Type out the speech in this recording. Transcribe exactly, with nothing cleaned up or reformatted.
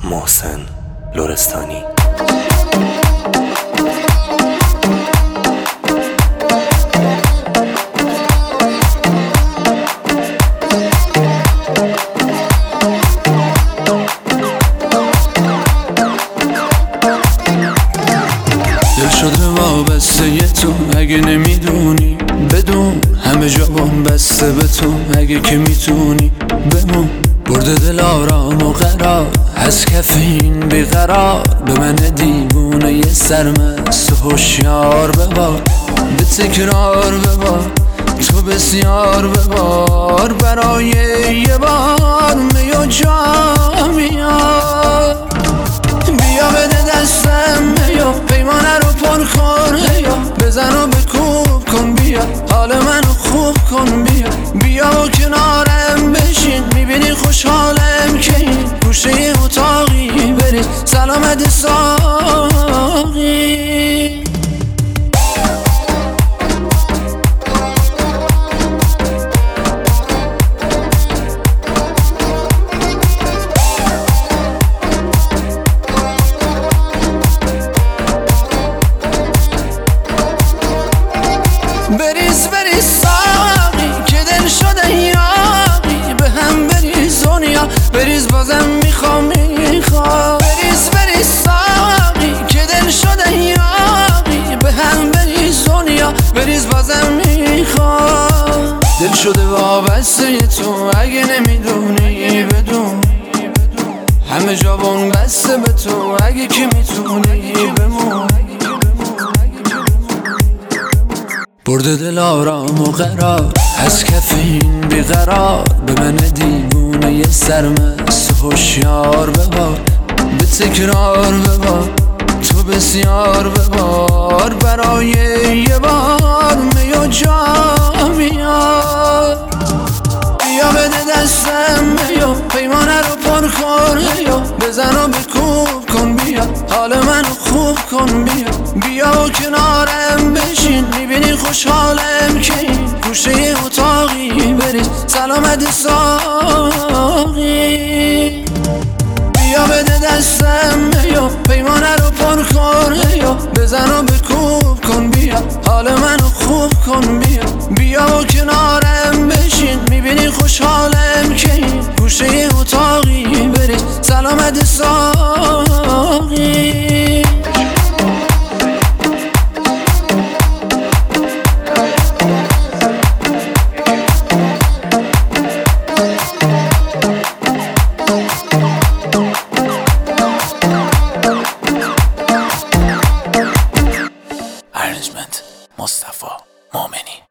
محسن لرستانی. دل شده وابسته تو اگه نمیدونی، بدون همه جا بام بسته به تو اگه که میتونی بمون. برده دل آرام و قرار از کف این بیقرار، به من دیوونه یه سرمست و هوشیار ببار، به تکرار ببار تو بسیار ببار، برای یه بار می و جام بیار. بیا بده دستم بیا پیمانه رو پر کن، بیا بزن و بکوب کن، بیا حال منو خوب کن، بیا بیا و کنارم بشین، میبینی خوشحالم که این گوشه اتاقی برید سلامت ساقی. بریز بریز ساقی که دل شده یاقی، به هم بریز دنیا بریز بازم میخوام میخوام. بریز بریز ساقی که دل شده یاقی، به هم بریز دنیا بریز بازم میخوام. دل شده وابسته تو اگه نمیدونی، بدون همه جا بون بسته به تو اگه که میتونی بمون. برده دل آرام و قرار از کف این بیقرار، به من دیوونه یه سرمست و هوشیار ببار، به تکرار ببار تو بسیار ببار، برای یه بار می و جام بیار. بیا بده دستم بیا پیمانه رو پر کن، بیا بزن و بکوب کن، بیا حال منو خوب کن، بیا بیا و کنارم بشین، میبینی خوشحالم که این گوشه اتاقی برید سلامت ساقی. بیا بده دستم بیا پیمانه رو پر کن، بیا بزن و بکوب کن، بیا حال منو خوب کن، بیا بیا و کنارم بشین، میبینی خوشحالم که این گوشه اتاقی برید سلامت ساقی. ارنجمنت مصطفی مومنی.